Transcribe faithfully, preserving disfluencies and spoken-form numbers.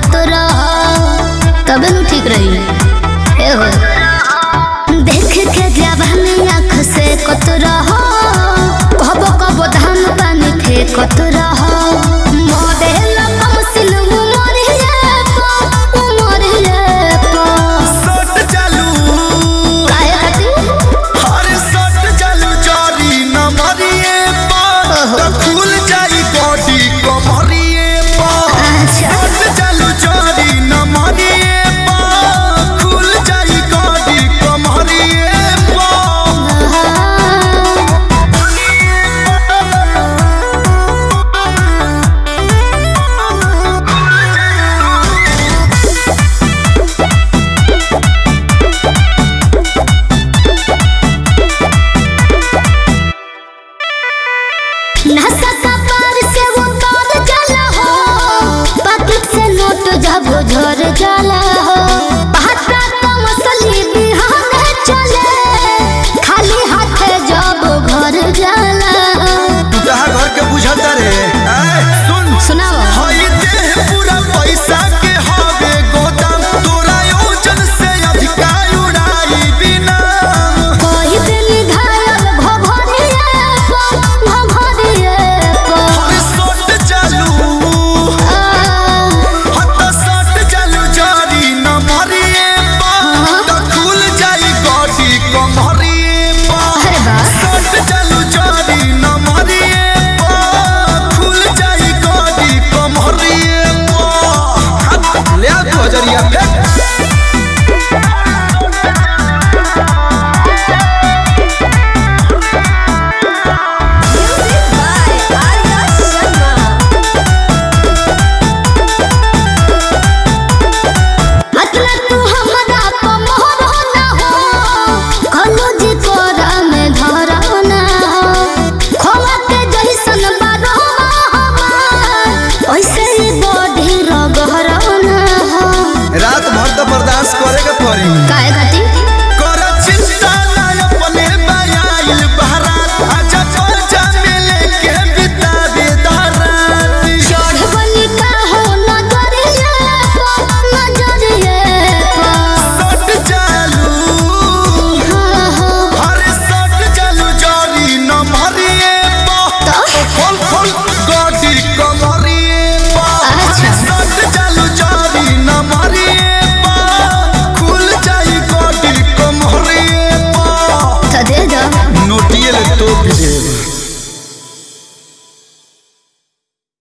फेंकत रहो तबे न ठीक रही ए हो देख के जवानी आँख से कत रहो कबो कबो धान पानी फेंकत रहो मॉडल कम सिन उमर है पो उमर है पो सट चालू काहे खाती हर सट चालू चोरी न मरिए पर तो खुल जाई बॉडी कमरिए पर अच्छा सट चालू चोरी न मरिए पर खुल जाई बॉडी कमरिए पर नशा का पार से वो तोड़ जाला हो पॉकेट से नोट जब झड़ जाला हो पहाड़ा तो मसली बिहाने चले खाली हाथे जब घर जाला तू कहाँ घर के बुझाता रे ऐ सुन सुनाओ हई देह पूरा पैसा के हवे गोदाम तोरा ओजन से अधिका उड़ाई बिना कोई दिन घायल भभरिए पो भभरिए पो हर सट चालू आ, हत सट चालू जारी न मरिए पा तो खुल जाई गोडी कमरिए पा अरे वाह सट चालू जारी न मरिए पा खुल जाई गोडी कमरिए पा ले आ तू हजरिया फेंक अतला तू हमरा पे मोहर ना हो कलो जी कोरा में धरा ना हो खोवा के जैसन बारो हमार ओइसे ही बॉडी रगहरा ना हो रात भर तो बर्दाश्त करे के पड़ी काहे